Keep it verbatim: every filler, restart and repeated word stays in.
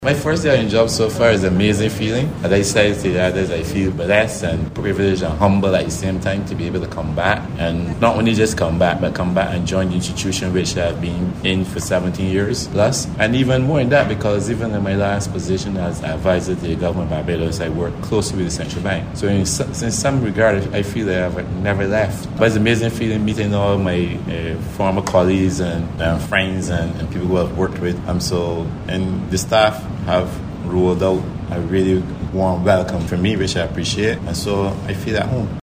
My first day on job so far is an amazing feeling. As I said to the others, I feel blessed and privileged and humble at the same time to be able to come back. And not only just come back, but come back and join the institution which I've been in for seventeen years plus. And even more than that, because even in my last position as advisor to the government of Barbados, I work closely with the central bank. So in, in some regard, I feel that I've never left. But it's an amazing feeling meeting all my uh, former colleagues and uh, friends and, and people who I've worked with. Um, so, and the staff have rolled out a really warm welcome for me, which I appreciate. And so I feel at home.